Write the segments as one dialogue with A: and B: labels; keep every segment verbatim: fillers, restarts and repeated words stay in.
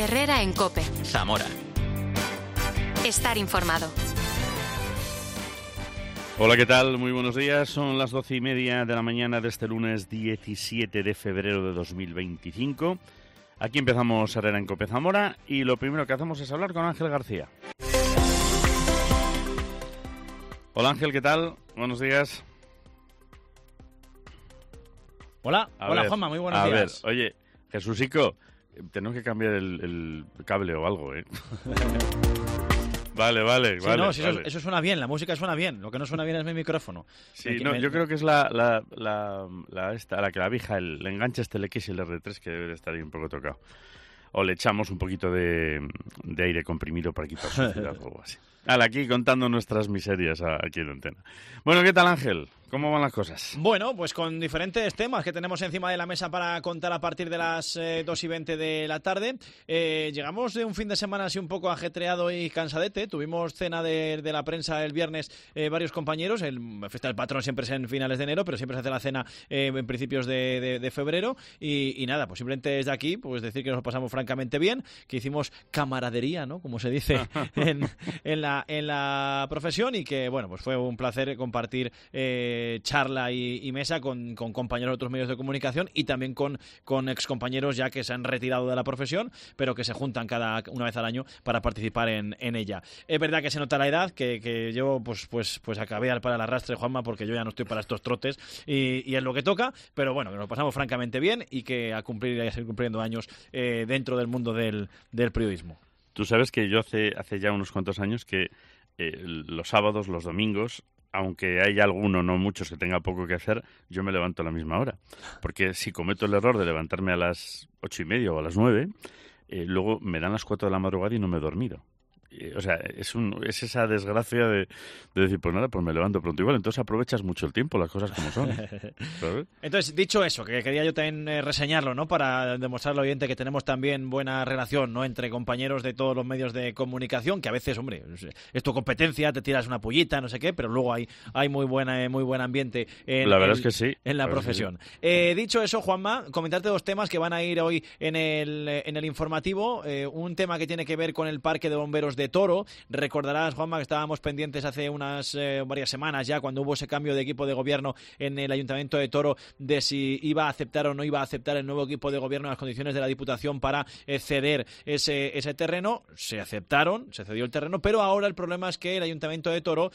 A: Herrera en COPE.
B: Zamora.
A: Estar informado.
C: Hola, ¿qué tal? Muy buenos días. Son las doce y media de la mañana de este lunes diecisiete de febrero de dos mil veinticinco. Aquí empezamos Herrera en COPE Zamora y lo primero que hacemos es hablar con Ángel García. Hola Ángel, ¿qué tal? Buenos días.
D: Hola,
C: a
D: hola
C: ver,
D: Juanma, muy buenos
C: a
D: días.
C: A ver, oye, Jesúsico, tenemos que cambiar el, el cable o algo, ¿eh? Vale, vale,
D: sí,
C: vale.
D: No, si
C: vale.
D: Eso, eso suena bien, la música suena bien. Lo que no suena bien es mi micrófono.
C: Sí,
D: me,
C: no,
D: me,
C: yo creo que es la la, la, la, esta, la que la vija, el, el enganche este el X y el R tres que debe de estar ahí un poco tocado. O le echamos un poquito de, de aire comprimido para quitar suciedad o algo así. Hala, aquí contando nuestras miserias aquí en Antena. Bueno, ¿qué tal, Ángel? ¿Cómo van las cosas?
D: Bueno, pues con diferentes temas que tenemos encima de la mesa para contar a partir de las eh, dos y veinte de la tarde. Eh, llegamos de un fin de semana así un poco ajetreado y cansadete. Tuvimos cena de, de la prensa el viernes, eh, varios compañeros. El Fiesta del Patrón siempre es en finales de enero, pero siempre se hace la cena eh, en principios de, de, de febrero. Y, y nada, pues simplemente desde aquí, pues decir que nos lo pasamos francamente bien, que hicimos camaradería, ¿no? Como se dice en, en, la, en la profesión, y que, bueno, pues fue un placer compartir eh, charla y, y mesa con, con compañeros de otros medios de comunicación y también con, con excompañeros ya que se han retirado de la profesión, pero que se juntan cada una vez al año para participar en, en ella. Es verdad que se nota la edad, que, que yo pues pues pues acabé al para el arrastre, Juanma, porque yo ya no estoy para estos trotes y, y es lo que toca, pero bueno, que nos pasamos francamente bien y que a cumplir y a seguir cumpliendo años eh, dentro del mundo del, del periodismo.
C: Tú sabes que yo hace, hace ya unos cuantos años que eh, los sábados, los domingos, aunque hay alguno, no muchos, que tenga poco que hacer, yo me levanto a la misma hora. Porque si cometo el error de levantarme a las ocho y media o a las nueve, eh, luego me dan las cuatro de la madrugada y no me he dormido. Eh, o sea, es, un, es esa desgracia de, de decir, pues nada, pues me levanto pronto igual. Entonces aprovechas mucho el tiempo, las cosas como son. ¿Sabes?
D: Entonces, dicho eso, que quería yo también eh, reseñarlo, ¿no? Para demostrar al oyente que tenemos también buena relación, ¿no? Entre compañeros de todos los medios de comunicación, que a veces, hombre, es tu competencia, te tiras una pullita, no sé qué, pero luego hay, hay muy buena, muy buen ambiente en,
C: la verdad
D: el,
C: es que sí,
D: en la,
C: la
D: profesión.
C: Sí.
D: Eh, dicho eso, Juanma, comentarte dos temas que van a ir hoy en el, en el informativo. Eh, un tema que tiene que ver con el Parque de Bomberos de Toro. Recordarás, Juanma, que estábamos pendientes hace unas eh, varias semanas ya, cuando hubo ese cambio de equipo de gobierno en el Ayuntamiento de Toro, de si iba a aceptar o no iba a aceptar el nuevo equipo de gobierno las condiciones de la Diputación para eh, ceder ese, ese terreno. Se aceptaron, se cedió el terreno, pero ahora el problema es que el Ayuntamiento de Toro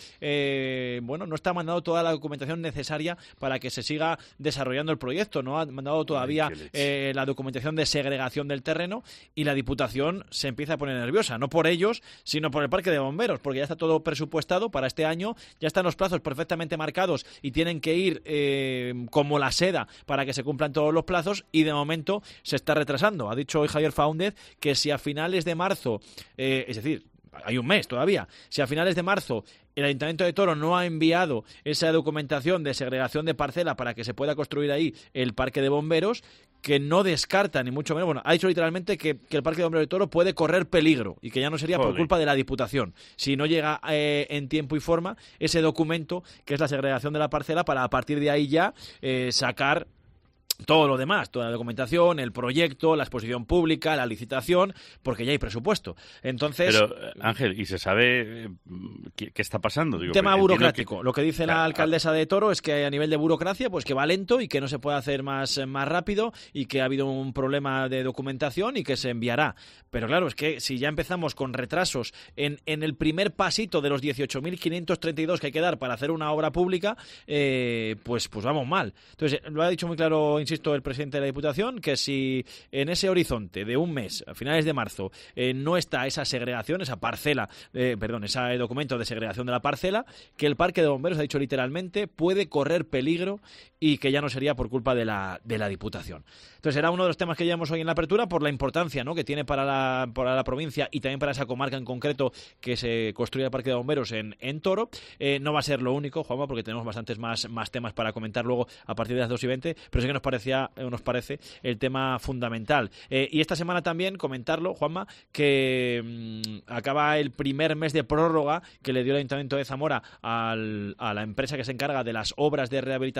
D: eh, bueno, no está mandando toda la documentación necesaria para que se siga desarrollando el proyecto. No ha mandado todavía eh, la documentación de segregación del terreno, y la Diputación se empieza a poner nerviosa, no por ellos, sino por el Parque de Bomberos, porque ya está todo presupuestado para este año, ya están los plazos perfectamente marcados y tienen que ir eh, como la seda para que se cumplan todos los plazos, y de momento se está retrasando. Ha dicho hoy Javier Faúndez que si a finales de marzo, eh, es decir, hay un mes todavía, si a finales de marzo el Ayuntamiento de Toro no ha enviado esa documentación de segregación de parcela para que se pueda construir ahí el Parque de Bomberos, que no descarta, ni mucho menos, bueno, ha dicho literalmente que, que el Parque de Bomberos de Toro puede correr peligro y que ya no sería Joder. por culpa de la Diputación, si no llega eh, en tiempo y forma ese documento que es la segregación de la parcela, para a partir de ahí ya eh, sacar todo lo demás, toda la documentación, el proyecto, la exposición pública, la licitación, porque ya hay presupuesto. Entonces,
C: pero, Ángel, ¿y se sabe qué, qué está pasando? Digo,
D: tema burocrático. Que... Lo que dice la
C: ah,
D: alcaldesa de Toro es que a nivel de burocracia, pues que va lento y que no se puede hacer más, más rápido, y que ha habido un problema de documentación y que se enviará. Pero claro, es que si ya empezamos con retrasos en, en el primer pasito de los dieciocho mil quinientos treinta y dos que hay que dar para hacer una obra pública, eh, pues, pues vamos mal. Entonces, lo ha dicho muy claro, insisto, el presidente de la Diputación, que si en ese horizonte de un mes, a finales de marzo, eh, no está esa segregación, esa parcela, eh, perdón, ese documento de segregación de la parcela, que el Parque de Bomberos, ha dicho literalmente, puede correr peligro y que ya no sería por culpa de la, de la Diputación. Entonces era uno de los temas que llevamos hoy en la apertura, por la importancia, ¿no?, que tiene para la, para la provincia y también para esa comarca en concreto que se construye el Parque de Bomberos en, en Toro. Eh, no va a ser lo único, Juanma, porque tenemos bastantes más, más temas para comentar luego a partir de las dos y veinte, pero sí que nos parecía nos parece el tema fundamental. Eh, y esta semana también comentarlo, Juanma, que mmm, acaba el primer mes de prórroga que le dio el Ayuntamiento de Zamora al, a la empresa que se encarga de las obras de rehabilitación del puente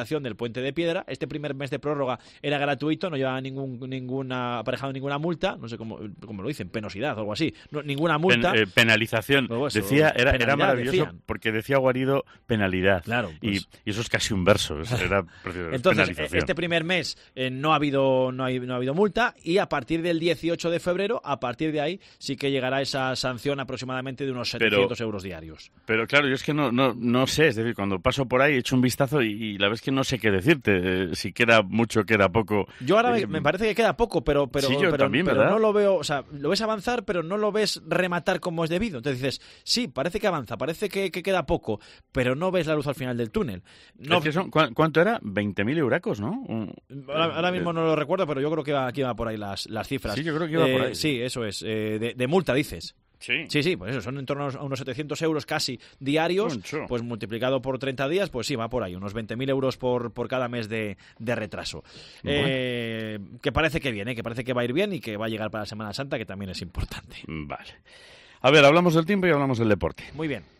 D: Puente de Piedra. Este primer mes de prórroga era gratuito, no llevaba ningún, ninguna aparejado ninguna multa, no sé cómo, cómo lo dicen, penosidad o algo así, no, ninguna multa.
C: Pen, eh, penalización.
D: Luego eso,
C: decía, era,
D: penalidad,
C: era maravilloso
D: decían.
C: Porque decía Guarido penalidad.
D: Claro, pues.
C: y, y eso es casi un verso. Era
D: Entonces, este primer mes eh, no ha habido no, hay, no ha habido multa, y a partir del dieciocho de febrero, a partir de ahí sí que llegará esa sanción aproximadamente de unos setecientos
C: pero,
D: euros diarios.
C: Pero claro, yo es que no, no, no sé, es decir, cuando paso por ahí echo un vistazo y, y la verdad es que no sé qué decirte, eh, si queda mucho, queda poco.
D: Yo ahora
C: eh,
D: me, me parece que queda poco, pero pero,
C: sí, yo
D: pero,
C: también,
D: pero
C: ¿verdad?
D: no lo veo, o sea, lo ves avanzar, pero no lo ves rematar como es debido. Entonces dices, sí, parece que avanza, parece que, que queda poco, pero no ves la luz al final del túnel. No,
C: es que son, ¿cu ¿Cuánto era? veinte mil euracos, ¿no? Un,
D: ahora, ahora mismo no lo recuerdo, pero yo creo que iba, que iba por ahí las, las cifras.
C: Sí, yo creo que iba
D: eh,
C: por ahí.
D: Sí, eso es, eh, de, de multa dices.
C: Sí.
D: Sí, sí, pues eso, son en torno a unos setecientos euros casi diarios,
C: Mucho.
D: Pues multiplicado por treinta días, pues sí, va por ahí, unos veinte mil euros por, por cada mes de, de retraso.
C: Bueno.
D: Eh, que parece que viene, que parece que va a ir bien y que va a llegar para la Semana Santa, que también es importante.
C: Vale. A ver, hablamos del tiempo y hablamos del deporte.
D: Muy bien.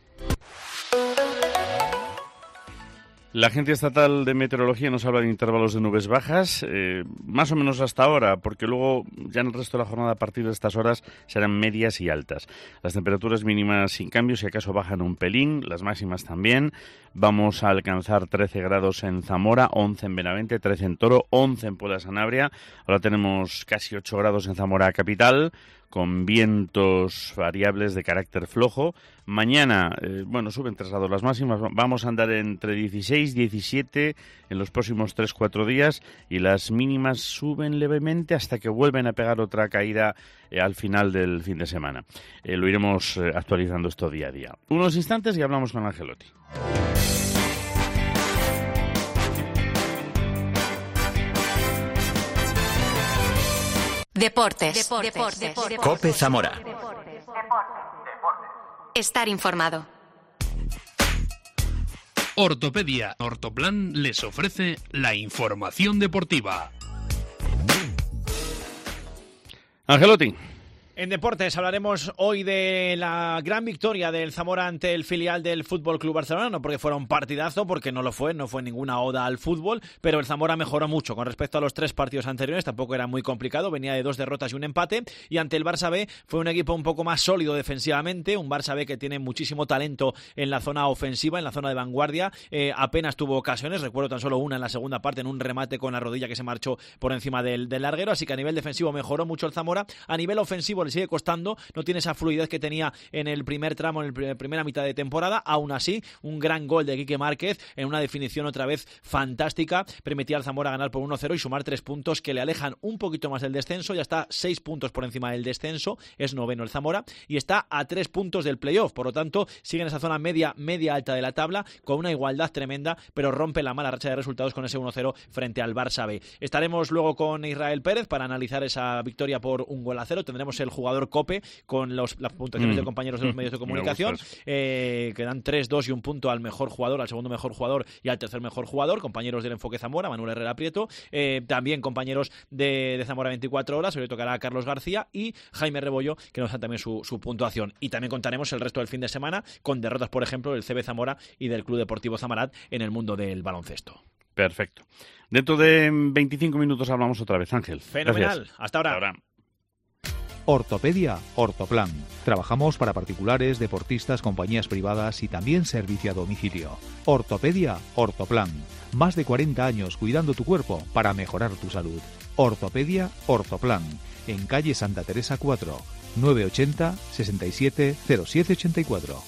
C: La Agencia Estatal de Meteorología nos habla de intervalos de nubes bajas, eh, más o menos hasta ahora, porque luego ya en el resto de la jornada a partir de estas horas serán medias y altas. Las temperaturas mínimas sin cambios, si acaso bajan un pelín, las máximas también. Vamos a alcanzar trece grados en Zamora, once en Benavente, trece en Toro, once en Puebla de Sanabria. Ahora tenemos casi ocho grados en Zamora capital, con vientos variables de carácter flojo. Mañana, eh, bueno, suben tres grados las máximas. Vamos a andar entre dieciséis, diecisiete en los próximos tres cuatro días, y las mínimas suben levemente hasta que vuelven a pegar otra caída eh, al final del fin de semana. Eh, lo iremos eh, actualizando esto día a día. Unos instantes y hablamos con Angelotti.
A: Deportes. Deportes. Deportes. Deportes.
B: COPE Zamora.
A: Estar informado.
E: Ortopedia Ortoplan les ofrece la información deportiva.
C: Angelotti.
D: En deportes hablaremos hoy de la gran victoria del Zamora ante el filial del Fútbol Club Barcelona, no porque fuera un partidazo, porque no lo fue, no fue ninguna oda al fútbol, pero el Zamora mejoró mucho con respecto a los tres partidos anteriores, tampoco era muy complicado, venía de dos derrotas y un empate, y ante el Barça B fue un equipo un poco más sólido defensivamente, un Barça B que tiene muchísimo talento en la zona ofensiva, en la zona de vanguardia, eh, apenas tuvo ocasiones, recuerdo tan solo una en la segunda parte, en un remate con la rodilla que se marchó por encima del, del larguero, así que a nivel defensivo mejoró mucho el Zamora, a nivel ofensivo le sigue costando, no tiene esa fluidez que tenía en el primer tramo, en la primera mitad de temporada. Aún así, un gran gol de Quique Márquez en una definición otra vez fantástica, permitía al Zamora ganar por uno cero y sumar tres puntos que le alejan un poquito más del descenso, ya está seis puntos por encima del descenso, es noveno el Zamora y está a tres puntos del playoff, por lo tanto sigue en esa zona media, media alta de la tabla con una igualdad tremenda, pero rompe la mala racha de resultados con ese uno cero frente al Barça B. Estaremos luego con Israel Pérez para analizar esa victoria por un gol a cero, tendremos el jugador COPE con los, las puntuaciones mm. de compañeros de los medios de comunicación, eh, que dan tres, dos y un punto al mejor jugador, al segundo mejor jugador y al tercer mejor jugador, compañeros del Enfoque Zamora, Manuel Herrera Prieto, eh, también compañeros de, de Zamora veinticuatro horas, hoy le tocará a Carlos García y Jaime Rebollo, que nos dan también su, su puntuación. Y también contaremos el resto del fin de semana con derrotas, por ejemplo, del C B Zamora y del Club Deportivo Zamarat en el mundo del baloncesto.
C: Perfecto. Dentro de veinticinco minutos hablamos otra vez, Ángel.
D: Fenomenal.
C: Gracias.
D: Hasta ahora.
C: Hasta ahora.
F: Ortopedia Ortoplan. Trabajamos para particulares, deportistas, compañías privadas y también servicio a domicilio. Ortopedia Ortoplan. Más de cuarenta años cuidando tu cuerpo para mejorar tu salud. Ortopedia Ortoplan. En calle Santa Teresa cuatro, nueve ochenta, sesenta y siete, cero siete ochenta y cuatro.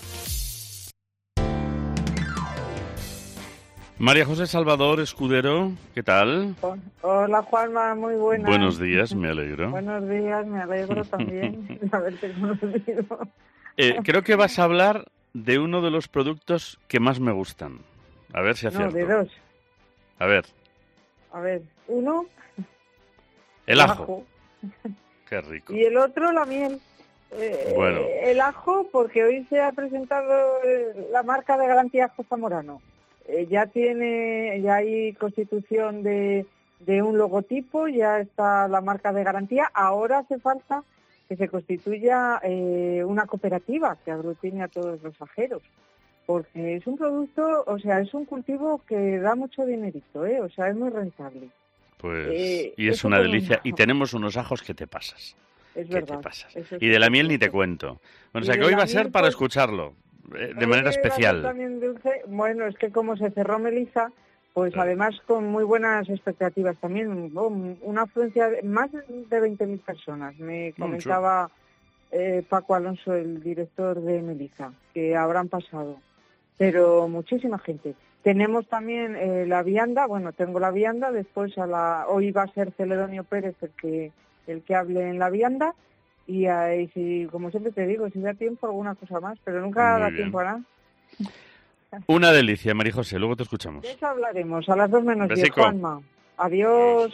C: María José Salvador Escudero, ¿qué tal?
G: Hola Juanma, muy buenas.
C: Buenos días, me alegro.
G: Buenos días, me alegro también de haberte conocido.
C: Eh, creo que vas a hablar de uno de los productos que más me gustan. A ver si acierto.
G: No, de dos.
C: A ver.
G: A ver, uno...
C: El ajo. ajo. Qué rico.
G: Y el otro, la miel. Eh,
C: bueno.
G: El ajo, porque hoy se ha presentado la marca de garantía Ajo Zamorano. Eh, ya tiene, ya hay constitución de, de un logotipo, ya está la marca de garantía. Ahora hace falta que se constituya eh, una cooperativa que aglutine a todos los ajeros, porque es un producto, o sea, es un cultivo que da mucho dinerito, ¿eh? O sea, es muy rentable.
C: Pues,
G: Eh,
C: y es
G: eso
C: una
G: por un
C: delicia.
G: lado.
C: Y tenemos unos ajos que te pasas.
G: Es
C: ¿Qué
G: verdad.
C: te pasas?
G: eso es
C: Y de la miel ni te
G: cierto.
C: cuento. Bueno, o
G: Y
C: sea, que
G: de
C: hoy
G: la
C: va a ser
G: miel,
C: para
G: pues,
C: escucharlo, eh, de
G: Hoy
C: manera
G: va a ser
C: especial.
G: también dulce. Bueno, es que como se cerró Melissa, pues
C: Claro.
G: además con muy buenas expectativas también. Oh, una afluencia de más de veinte mil personas. Me comentaba eh, Paco Alonso, el director de Melissa, que habrán pasado. Pero muchísima gente. Tenemos también eh, la vianda, bueno, tengo la vianda, después a la hoy va a ser Celedonio Pérez el que el que hable en la vianda, y ahí, si, como siempre te digo, si da tiempo alguna cosa más, pero nunca
C: Muy
G: da
C: bien.
G: tiempo a nada.
C: Una delicia, María José, luego te escuchamos.
G: De eso hablaremos a las dos menos diez,
C: Besico.
G: Juanma. Adiós.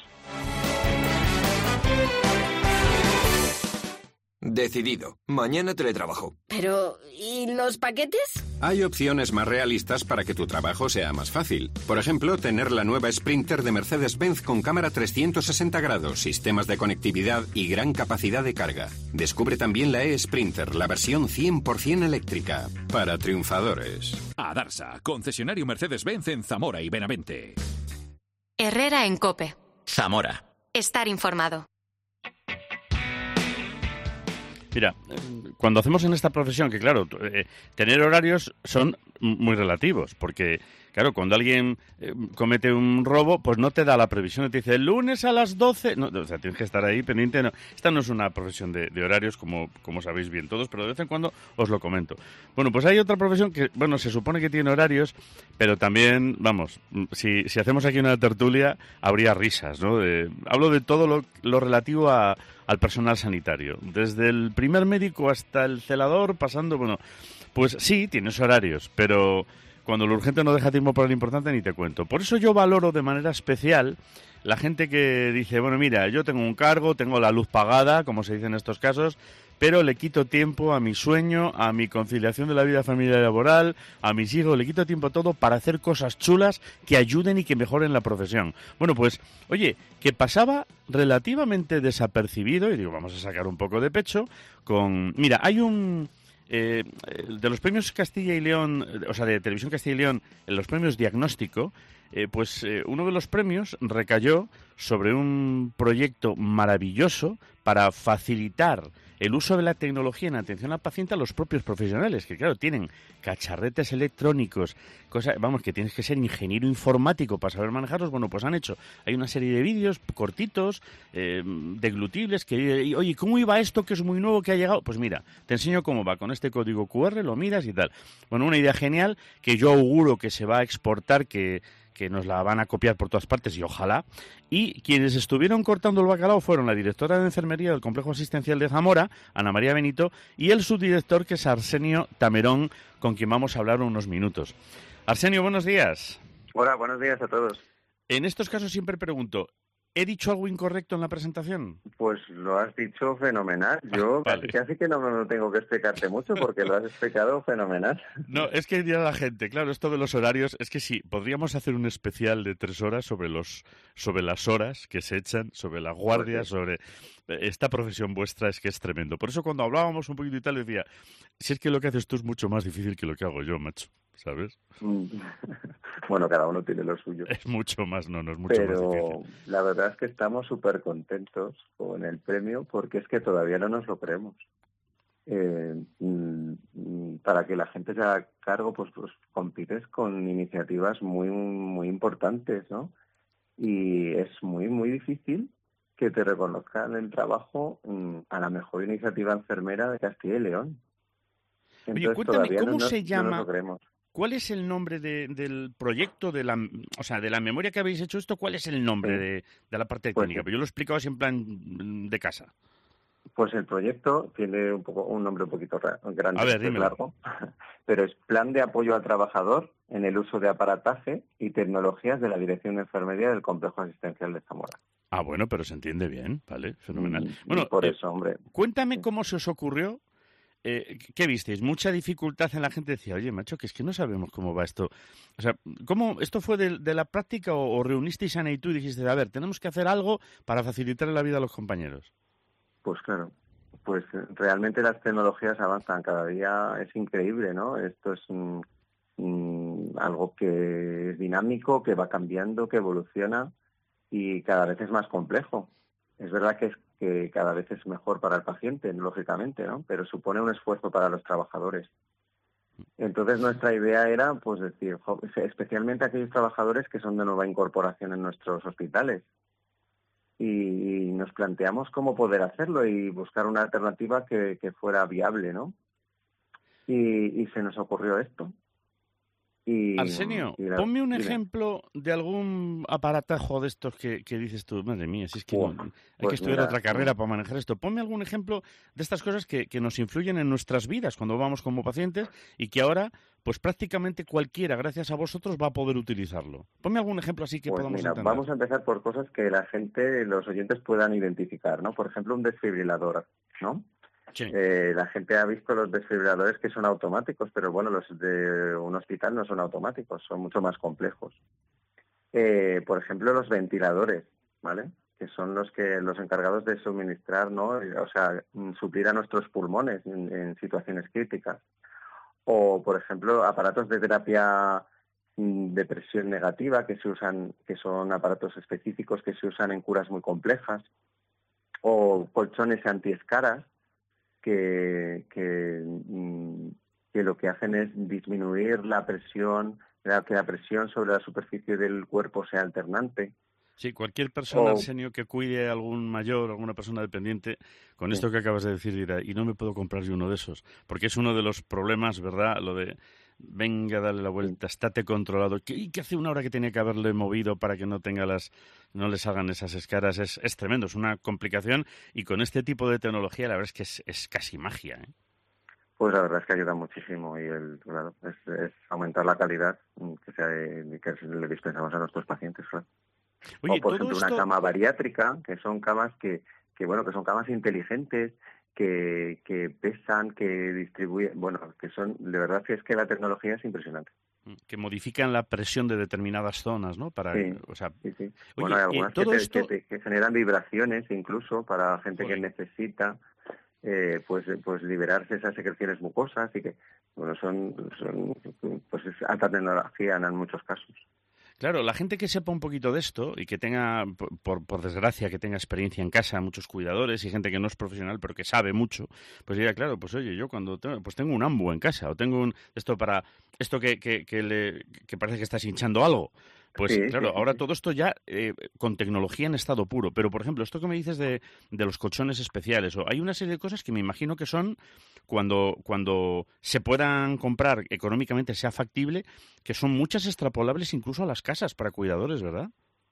B: Decidido. Mañana teletrabajo.
H: Pero, ¿y los paquetes?
B: Hay opciones más realistas para que tu trabajo sea más fácil. Por ejemplo, tener la nueva Sprinter de Mercedes-Benz con cámara trescientos sesenta grados, sistemas de conectividad y gran capacidad de carga. Descubre también la e-Sprinter, la versión cien por ciento eléctrica. Para triunfadores.
I: Adarsa, concesionario Mercedes-Benz en Zamora y Benavente.
A: Herrera en COPE.
J: Zamora.
A: Estar informado.
C: Mira, cuando hacemos en esta profesión, que claro, eh, tener horarios son muy relativos, porque claro, cuando alguien eh, comete un robo, pues no te da la previsión, te dice el lunes a las doce, no, o sea, tienes que estar ahí pendiente. No. Esta no es una profesión de, de horarios, como, como sabéis bien todos, pero de vez en cuando os lo comento. Bueno, pues hay otra profesión que, bueno, se supone que tiene horarios, pero también, vamos, si, si hacemos aquí una tertulia, habría risas, ¿no? De, hablo de todo lo, lo relativo a, al personal sanitario, desde el primer médico hasta el celador, pasando, bueno, pues sí, tienes horarios, pero cuando lo urgente no deja tiempo para lo importante, ni te cuento. Por eso yo valoro de manera especial la gente que dice, bueno, mira, yo tengo un cargo, tengo la luz pagada, como se dice en estos casos, pero le quito tiempo a mi sueño, a mi conciliación de la vida familiar y laboral, a mis hijos, le quito tiempo a todo para hacer cosas chulas que ayuden y que mejoren la profesión. Bueno, pues, oye, que pasaba relativamente desapercibido, y digo, vamos a sacar un poco de pecho, con... Mira, hay un... Eh, de los premios Castilla y León, o sea, de Televisión Castilla y León, en los premios Diagnóstico, eh, pues eh, uno de los premios recayó sobre un proyecto maravilloso para facilitar el uso de la tecnología en atención al paciente a los propios profesionales, que claro, tienen cacharretes electrónicos, cosa, vamos, que tienes que ser ingeniero informático para saber manejarlos. Bueno, pues han hecho, hay una serie de vídeos cortitos, eh, deglutibles, que, y, oye, ¿cómo iba esto que es muy nuevo, que ha llegado? Pues mira, te enseño cómo va, con este código cu erre lo miras y tal. Bueno, una idea genial que yo auguro que se va a exportar, que que nos la van a copiar por todas partes, y ojalá. Y quienes estuvieron cortando el bacalao fueron la directora de enfermería del Complejo Asistencial de Zamora, Ana María Benito, y el subdirector, que es Arsenio Tamerón, con quien vamos a hablar unos minutos. Arsenio, buenos días.
K: Hola, buenos días a todos.
C: En estos casos siempre pregunto, ¿he dicho algo incorrecto en la presentación?
K: Pues lo has dicho fenomenal. Yo
C: ah, vale.
K: casi que no, no tengo que explicarte mucho porque lo has explicado fenomenal.
C: No, es que dirá la gente, claro, esto de los horarios, es que sí, podríamos hacer un especial de tres horas sobre los sobre las horas que se echan, sobre la guardia, pues sí. sobre esta profesión vuestra, es que es tremendo. Por eso cuando hablábamos un poquito y tal, decía, si es que lo que haces tú es mucho más difícil que lo que hago yo, macho, ¿sabes?
K: Bueno, cada uno tiene lo suyo.
C: Es mucho más, no, no es mucho
K: Pero
C: más difícil.
K: La verdad es que estamos súper contentos con el premio porque es que todavía no nos lo creemos. Eh, para que la gente se haga cargo, pues, pues compites con iniciativas muy, muy importantes, ¿no? Y es muy, muy difícil que te reconozcan el trabajo um, a la mejor iniciativa enfermera de Castilla y León.
C: Entonces, Oye, cuéntame, ¿cómo
K: no,
C: se llama?
K: No nos lo creemos.
C: ¿Cuál es el nombre de, del proyecto, de la, o sea, de la memoria que habéis hecho esto? ¿Cuál es el nombre sí. de, de la parte técnica? Pues, Pero yo lo he explicado así en plan de casa.
K: Pues el proyecto tiene un poco un nombre un poquito grande,
C: A ver,
K: es largo, pero es Plan de Apoyo al Trabajador en el Uso de Aparataje y Tecnologías de la Dirección de Enfermería del Complejo Asistencial de Zamora.
C: Ah, bueno, pero se entiende bien, ¿vale? Fenomenal. Mm, bueno,
K: por
C: eh,
K: eso, hombre.
C: Cuéntame sí. cómo se os ocurrió. Eh, ¿Qué visteis? Mucha dificultad en la gente. Decía, oye, macho, que es que no sabemos cómo va esto. O sea, ¿cómo esto fue de, de la práctica o, o reunisteis a Ana y tú y dijiste, a ver, tenemos que hacer algo para facilitar la vida a los compañeros?
K: Pues claro, pues realmente las tecnologías avanzan cada día, es increíble, ¿no? Esto es, mmm, algo que es dinámico, que va cambiando, que evoluciona y cada vez es más complejo. Es verdad que es que cada vez es mejor para el paciente, lógicamente, ¿no? Pero supone un esfuerzo para los trabajadores. Entonces nuestra idea era, pues decir, especialmente aquellos trabajadores que son de nueva incorporación en nuestros hospitales. Y nos planteamos cómo poder hacerlo y buscar una alternativa que, que fuera viable, ¿no? Y, y se nos ocurrió esto. Y,
C: Arsenio,
K: y la,
C: ponme un
K: dime.
C: ejemplo de algún aparatajo de estos que, que dices tú, madre mía, si es que
K: Uf,
C: no, hay
K: pues
C: que estudiar
K: mira,
C: otra carrera para manejar esto. Ponme algún ejemplo de estas cosas que, que nos influyen en nuestras vidas cuando vamos como pacientes y que ahora, pues prácticamente cualquiera, gracias a vosotros, va a poder utilizarlo. Ponme algún ejemplo así que
K: Pues
C: podamos
K: mira,
C: entender.
K: vamos a empezar por cosas que la gente, los oyentes puedan identificar, ¿no? Por ejemplo, un desfibrilador, ¿no?
C: Sí.
K: Eh, la gente ha visto los desfibriladores que son automáticos, pero bueno, los de un hospital no son automáticos, son mucho más complejos. Eh, por ejemplo, los ventiladores, ¿vale? Que son los que los encargados de suministrar, ¿no? O sea, suplir a nuestros pulmones en, en situaciones críticas. O, por ejemplo, aparatos de terapia de presión negativa que se usan, que son aparatos específicos que se usan en curas muy complejas. O colchones antiescaras que, que, que lo que hacen es disminuir la presión, que la presión sobre la superficie del cuerpo sea alternante.
C: Sí, cualquier persona,
K: O-
C: Arsenio, que cuide a algún mayor, alguna persona dependiente, con
K: Sí.
C: esto que acabas de decir dirá, y no me puedo comprar yo uno de esos, porque es uno de los problemas, ¿verdad? Lo de, venga, dale la vuelta, estate controlado. ¿Qué, y qué hace una hora que tenía que haberle movido para que no tenga las, no le salgan esas escaras? Es, es tremendo, es una complicación, y con este tipo de tecnología la verdad es que es, es casi magia, ¿eh?
K: Pues la verdad es que ayuda muchísimo y el, claro, es, es aumentar la calidad que, sea, que le dispensamos a nuestros pacientes, claro.
C: Oye,
K: O por
C: todo
K: ejemplo
C: esto...
K: una cama bariátrica, que son camas que, que bueno, que son camas inteligentes, que, que pesan, que distribuyen, bueno, que son, de verdad que es que la tecnología es impresionante.
C: que modifican la presión de determinadas zonas, ¿no? Para,
K: Sí,
C: o sea,
K: sí, sí.
C: oye,
K: Bueno, hay
C: eh,
K: algunas
C: todo
K: que, te-
C: esto...
K: que, te- que generan vibraciones incluso para gente
C: Joder.
K: que necesita eh, pues pues liberarse esas secreciones mucosas y que, bueno, son, son pues es alta tecnología en muchos casos.
C: Claro, la gente que sepa un poquito de esto y que tenga, por, por desgracia, que tenga experiencia en casa, muchos cuidadores y gente que no es profesional pero que sabe mucho, pues dirá, claro, pues oye, yo cuando tengo, pues tengo un ambu en casa o tengo un esto para esto que, que, que, le, que parece que estás hinchando algo. Pues
K: Sí,
C: claro,
K: sí, sí,
C: ahora
K: sí.
C: todo esto ya eh, con tecnología en estado puro. Pero, por ejemplo, esto que me dices de, de los colchones especiales, o hay una serie de cosas que me imagino que son cuando, cuando se puedan comprar económicamente, sea factible, que son muchas extrapolables incluso a las casas para cuidadores, ¿verdad?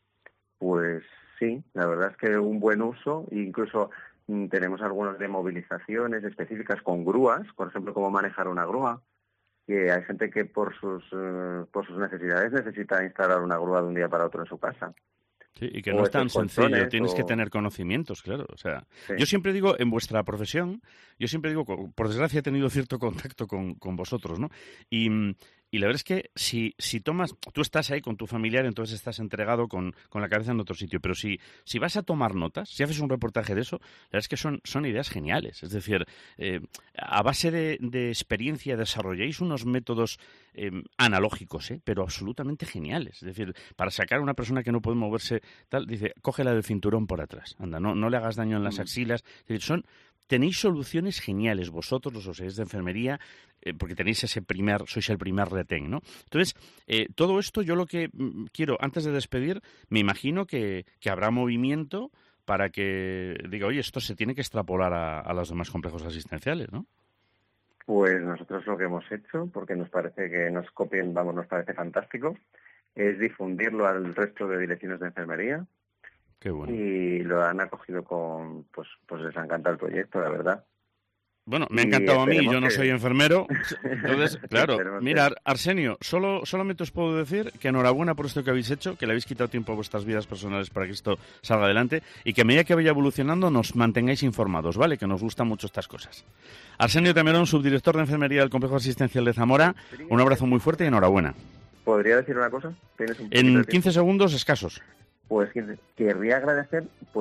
K: Pues sí, la verdad es que un buen uso, incluso mm, tenemos algunos de movilizaciones específicas con grúas, por ejemplo, cómo manejar una grúa, que hay gente que por sus eh, por sus necesidades necesita instalar una grúa de un día para otro en su casa.
C: Sí, y que
K: O
C: no es tan
K: esos
C: sencillo,
K: colchones,
C: tienes que
K: o-
C: tener conocimientos, claro. O sea,
K: Sí.
C: yo siempre digo, en vuestra profesión, yo siempre digo, co- por desgracia he tenido cierto contacto con, con vosotros, ¿no? Y, mm, y la verdad es que si, si tomas, tú estás ahí con tu familiar, entonces estás entregado con, con la cabeza en otro sitio, pero si, si vas a tomar notas, si haces un reportaje de eso, la verdad es que son, son ideas geniales. Es decir, eh, a base de, de experiencia desarrolláis unos métodos eh, analógicos, ¿eh? Pero absolutamente geniales. Es decir, para sacar a una persona que no puede moverse, tal, dice, cógela del cinturón por atrás, anda, no, no le hagas daño en las
K: Mm.
C: axilas. Es decir, son, tenéis soluciones geniales vosotros, los auxiliares de enfermería, eh, porque tenéis ese primer, sois el primer retén, ¿no? Entonces, eh, todo esto yo lo que mm, quiero, antes de despedir, me imagino que, que habrá movimiento para que diga, oye, esto se tiene que extrapolar a, a los demás complejos asistenciales, ¿no?
K: Pues nosotros lo que hemos hecho, porque nos parece que nos copien, vamos, nos parece fantástico, es difundirlo al resto de direcciones de enfermería.
C: Qué bueno.
K: Y lo han acogido con, pues, pues les ha encantado el proyecto, la verdad.
C: Bueno, me ha
K: Y
C: encantado a mí,
K: esperemos
C: yo no
K: que-
C: soy enfermero. Entonces, claro,
K: Esperemos que-
C: mira, Arsenio, solo, solamente os puedo decir que enhorabuena por esto que habéis hecho, que le habéis quitado tiempo a vuestras vidas personales para que esto salga adelante y que a medida que vaya evolucionando nos mantengáis informados, ¿vale? Que nos gustan mucho estas cosas. Arsenio Tamerón, subdirector de enfermería del Complejo Asistencial de Zamora, un abrazo muy fuerte y enhorabuena.
K: ¿Podría decir una cosa? ¿Tienes un poquito de
C: En
K: tiempo?
C: quince segundos escasos.
K: Pues quince. Querría agradecer, pues,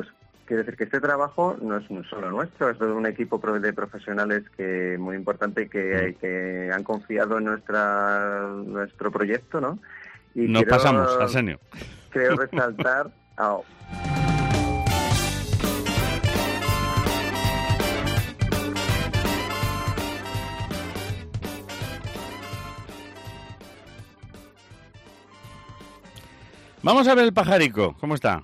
K: quiero decir que este trabajo no es solo nuestro, es de un equipo de profesionales que muy importante que, que han confiado en nuestra nuestro proyecto, ¿no? Y
C: Nos
K: quiero,
C: pasamos, Arsenio.
K: Quiero resaltar... Oh.
C: Vamos a ver el pajarico, ¿cómo está?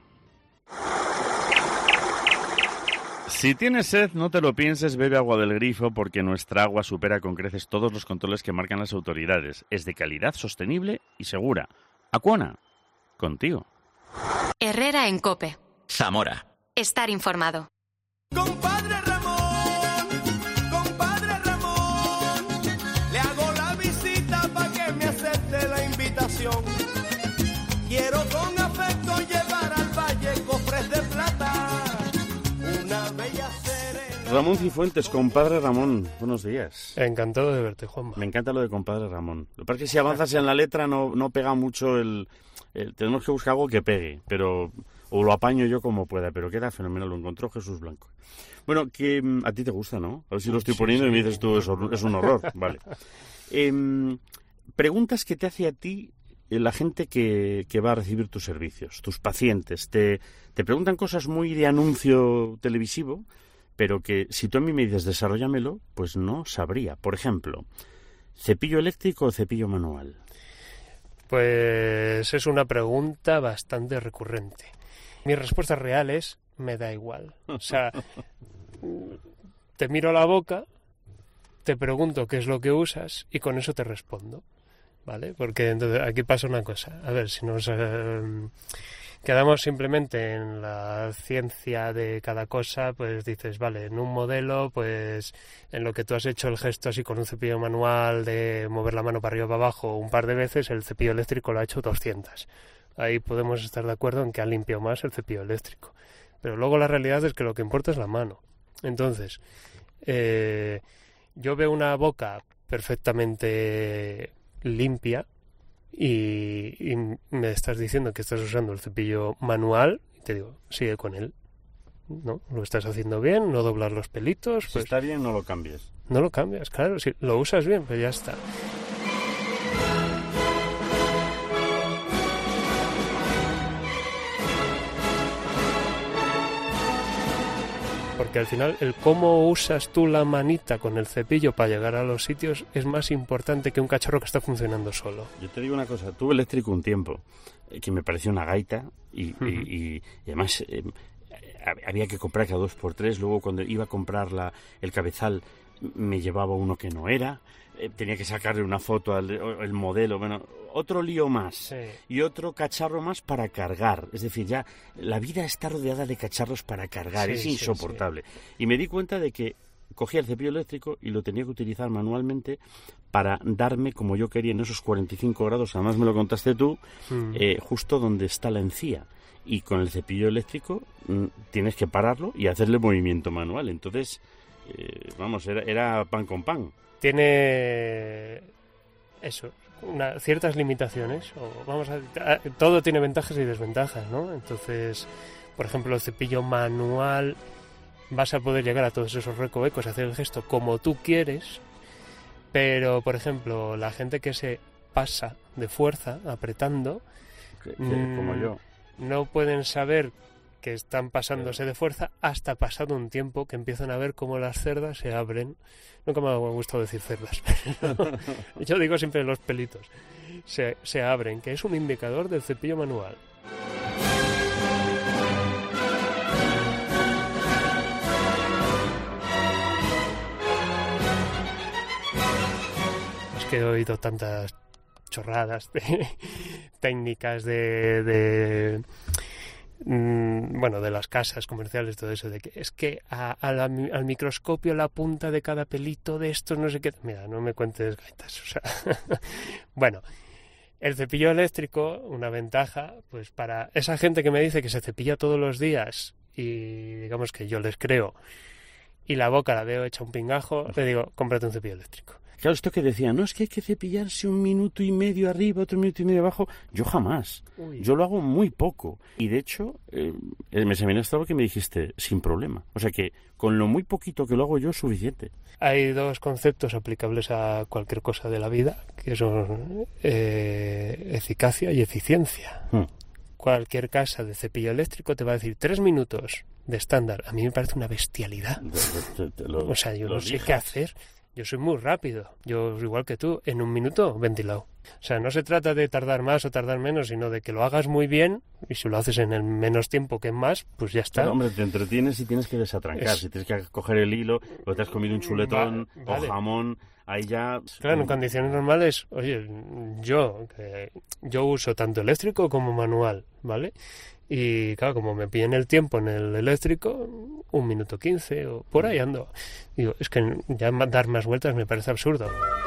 C: Si tienes sed, no te lo pienses, bebe agua del grifo porque nuestra agua supera con creces todos los controles que marcan las autoridades. Es de calidad, sostenible y segura. Aquana, contigo.
A: Herrera en COPE.
J: Zamora.
A: Estar informado.
L: Compadre Ramón, compadre Ramón, le hago la visita para que me acepte la invitación. Quiero con afecto llevar al valle cofres de plata.
C: Ramón Cifuentes, compadre Ramón, buenos días.
M: Encantado de verte, Juanma.
C: Me encanta lo de compadre Ramón. Lo que pasa es que si avanzas en la letra no, no pega mucho el, el... Tenemos que buscar algo que pegue, pero o lo apaño yo como pueda, pero queda fenomenal, lo encontró Jesús Blanco. Bueno, que a ti te gusta, ¿no? A ver si lo estoy poniendo sí, sí. Y me dices tú, es, es un horror. Vale. Eh, preguntas que te hace a ti la gente que, que va a recibir tus servicios, tus pacientes. Te, te preguntan cosas muy de anuncio televisivo, pero que si tú a mí me dices desarróllamelo, pues no sabría. Por ejemplo, ¿cepillo eléctrico o cepillo manual?
M: Pues es una pregunta bastante recurrente. Mi respuesta real es, me da igual. O sea, te miro la boca, te pregunto qué es lo que usas y con eso te respondo, ¿vale? Porque entonces aquí pasa una cosa. A ver, si nos... Eh, quedamos simplemente en la ciencia de cada cosa, pues dices, vale, en un modelo, pues en lo que tú has hecho el gesto así con un cepillo manual de mover la mano para arriba o para abajo un par de veces, el cepillo eléctrico lo ha hecho doscientas. Ahí podemos estar de acuerdo en que ha limpiado más el cepillo eléctrico. Pero luego la realidad es que lo que importa es la mano. Entonces, eh, yo veo una boca perfectamente limpia, Y, y me estás diciendo que estás usando el cepillo manual y te digo, sigue con él, ¿no? Lo estás haciendo bien, no doblar los pelitos.
C: Si
M: pues,
C: está bien, no lo cambies.
M: No lo cambias, claro, si lo usas bien, pues ya está. Porque al final el cómo usas tú la manita con el cepillo para llegar a los sitios es más importante que un cacharro que está funcionando solo.
C: Yo te digo una cosa, tuve eléctrico un tiempo, eh, que me pareció una gaita y, uh-huh. y, y, y además eh, había que comprar cada dos por tres, luego cuando iba a comprar la, el cabezal me llevaba uno que no era, eh, tenía que sacarle una foto al el modelo, bueno, otro lío más sí. Y otro cacharro más para cargar, es decir, ya la vida está rodeada de cacharros para cargar, sí, es insoportable. Sí, sí. Y me di cuenta de que cogía el cepillo eléctrico y lo tenía que utilizar manualmente para darme como yo quería en esos cuarenta y cinco grados, además me lo contaste tú, mm. eh, justo donde está la encía. Y con el cepillo eléctrico mm, tienes que pararlo y hacerle movimiento manual, entonces... Eh, vamos, era, era pan con pan.
M: Tiene eso, una, ciertas limitaciones. O vamos a, a, todo tiene ventajas y desventajas, ¿no? Entonces, por ejemplo, el cepillo manual vas a poder llegar a todos esos recovecos, hacer el gesto como tú quieres, pero, por ejemplo, la gente que se pasa de fuerza apretando,
C: que, que, mmm, como yo,
M: no pueden saber que están pasándose de fuerza hasta pasado un tiempo que empiezan a ver cómo las cerdas se abren. Nunca me ha gustado decir cerdas, pero yo digo siempre los pelitos. Se, se abren, que es un indicador del cepillo manual. Es que he oído tantas chorradas de técnicas de... de bueno, de las casas comerciales, todo eso, de que es que a, a la, al microscopio la punta de cada pelito de estos no sé qué, mira, no me cuentes gaitas, o sea, bueno, el cepillo eléctrico, una ventaja, pues para esa gente que me dice que se cepilla todos los días y digamos que yo les creo y la boca la veo hecha un pingajo, le digo, cómprate un cepillo eléctrico,
C: Claro, esto que decían, no, es que hay que cepillarse un minuto y medio arriba, otro minuto y medio abajo. Yo jamás. Uy. Yo lo hago muy poco. Y de hecho, eh, me se me ha estado que me dijiste, sin problema. O sea que con lo muy poquito que lo hago yo es suficiente.
M: Hay dos conceptos aplicables a cualquier cosa de la vida, que son eh, eficacia y eficiencia. Hmm. Cualquier casa de cepillo eléctrico te va a decir tres minutos de estándar. A mí me parece una bestialidad. Te, te, te lo, o sea, yo no sé qué hacer. Yo soy muy rápido, yo igual que tú, en un minuto ventilado. O sea, no se trata de tardar más o tardar menos, sino de que lo hagas muy bien y si lo haces en el menos tiempo que en más, pues ya está.
C: Pero, hombre, te entretienes y tienes que desatrancar, es... si tienes que coger el hilo, o te has comido un chuletón Va, vale. o jamón, ahí ya...
M: Claro, en condiciones normales, oye, yo, que yo uso tanto eléctrico como manual, ¿vale? Y claro, como me pillen el tiempo en el eléctrico, un minuto quince o por ahí ando. Digo, es que ya dar más vueltas me parece absurdo.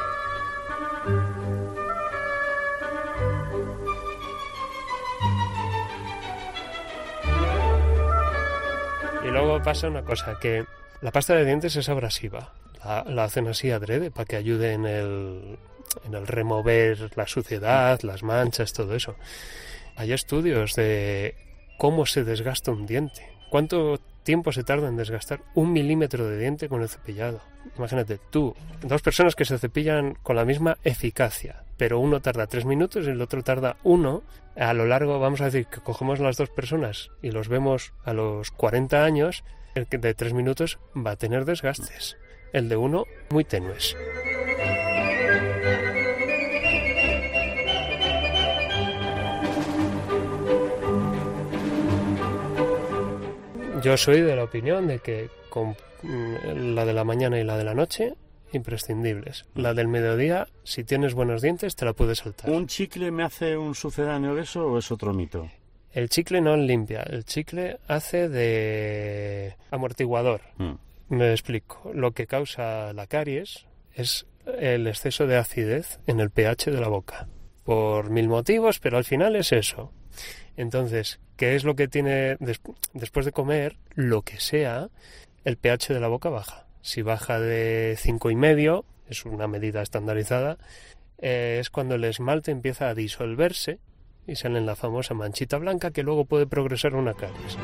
M: Y luego pasa una cosa, que la pasta de dientes es abrasiva. La, la hacen así adrede para que ayude en el, en el remover la suciedad, las manchas, todo eso. Hay estudios de cómo se desgasta un diente. ¿Cuánto tiempo se tarda en desgastar un milímetro de diente con el cepillado? Imagínate, tú, dos personas que se cepillan con la misma eficacia, pero uno tarda tres minutos y el otro tarda uno. A lo largo, vamos a decir que cogemos las dos personas y los vemos a los cuarenta años, el de tres minutos va a tener desgastes. El de uno, muy tenues. Yo soy de la opinión de que con la de la mañana y la de la noche, imprescindibles. La del mediodía, si tienes buenos dientes, te la puedes saltar.
C: ¿Un chicle me hace un sucedáneo de eso o es otro mito?
M: El chicle no limpia, el chicle hace de amortiguador. Mm. Me explico. Lo que causa la caries es el exceso de acidez en el pH de la boca. Por mil motivos, pero al final es eso. Entonces, ¿qué es lo que tiene des- después de comer? Lo que sea, el pH de la boca baja. Si baja de cinco y medio, es una medida estandarizada, eh, es cuando el esmalte empieza a disolverse y sale la famosa manchita blanca que luego puede progresar a una caries.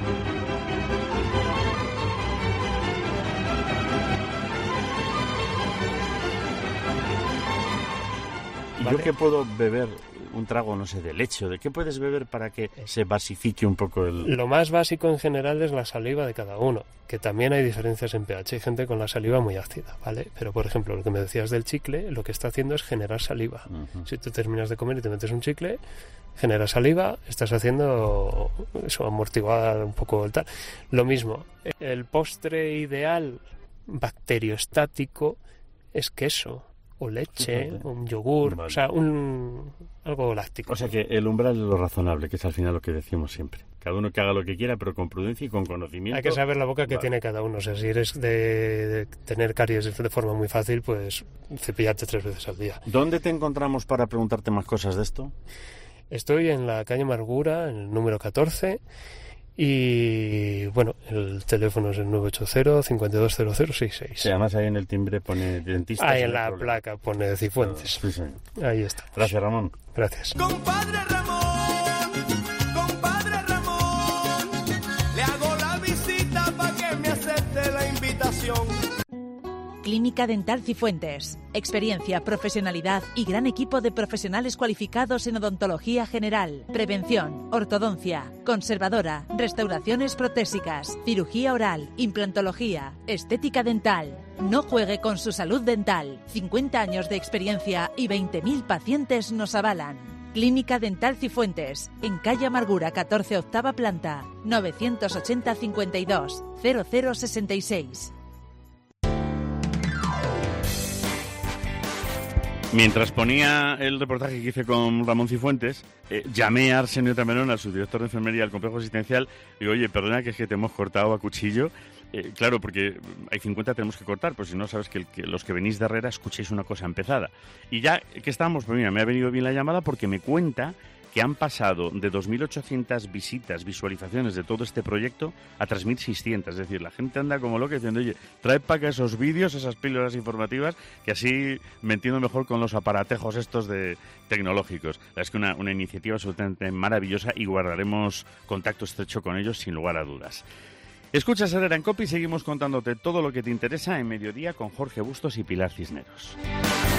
C: ¿Y ¿Vale? yo qué puedo beber? Un trago, no sé, de leche o de qué puedes beber para que se basifique un poco el...
M: Lo más básico en general es la saliva de cada uno, que también hay diferencias en pH. Hay gente con la saliva muy ácida, ¿vale? Pero, por ejemplo, lo que me decías del chicle, lo que está haciendo es generar saliva. Uh-huh. Si tú terminas de comer y te metes un chicle, genera saliva, estás haciendo eso, amortiguar un poco el tal. Lo mismo, el postre ideal bacteriostático es queso. O leche, o un yogur, vale. O sea, un algo láctico.
C: O sea que el umbral es lo razonable, que es al final lo que decimos siempre. Cada uno que haga lo que quiera, pero con prudencia y con conocimiento.
M: Hay que saber la boca que vale. tiene cada uno. O sea, si eres de, de tener caries de forma muy fácil, pues cepillarte tres veces al día.
C: ¿Dónde te encontramos para preguntarte más cosas de esto?
M: Estoy en la calle Amargura, en el número catorce. Y bueno, el teléfono es el nueve ocho cero, cinco dos cero cero seis seis.
C: Sí, además ahí en el timbre pone dentista.
M: Ahí en la placa pone Cifuentes.
C: Sí, sí.
M: Ahí está.
C: Gracias, Ramón.
M: Gracias.
L: Compadre Ramón, compadre Ramón, le hago la visita para que me acepte la invitación.
J: Clínica Dental Cifuentes. Experiencia, profesionalidad y gran equipo de profesionales cualificados en odontología general, prevención, ortodoncia, conservadora, restauraciones protésicas, cirugía oral, implantología, estética dental. No juegue con su salud dental. cincuenta años de experiencia y veinte mil pacientes nos avalan. Clínica Dental Cifuentes, en calle Amargura catorce, octava planta, novecientos ochenta cincuenta y dos cero cero sesenta y seis.
C: Mientras ponía el reportaje que hice con Ramón Cifuentes, eh, llamé a Arsenio Tamerón, al subdirector de enfermería del complejo asistencial, y digo, oye, perdona que es que te hemos cortado a cuchillo. Eh, claro, porque hay cincuenta tenemos que cortar, pues si no sabes que, el, que los que venís de Herrera escuchéis una cosa empezada. Y ya que estamos, pues mira, me ha venido bien la llamada porque me cuenta que han pasado de dos mil ochocientas visitas, visualizaciones de todo este proyecto a tres mil seiscientas. Es decir, la gente anda como loca diciendo, oye, trae para acá esos vídeos, esas píldoras informativas, que así me entiendo mejor con los aparatejos estos de tecnológicos. La verdad es que una, una iniciativa absolutamente maravillosa y guardaremos contacto estrecho con ellos sin lugar a dudas. Escuchas Herrera en Cope y seguimos contándote todo lo que te interesa en Mediodía con Jorge Bustos y Pilar Cisneros.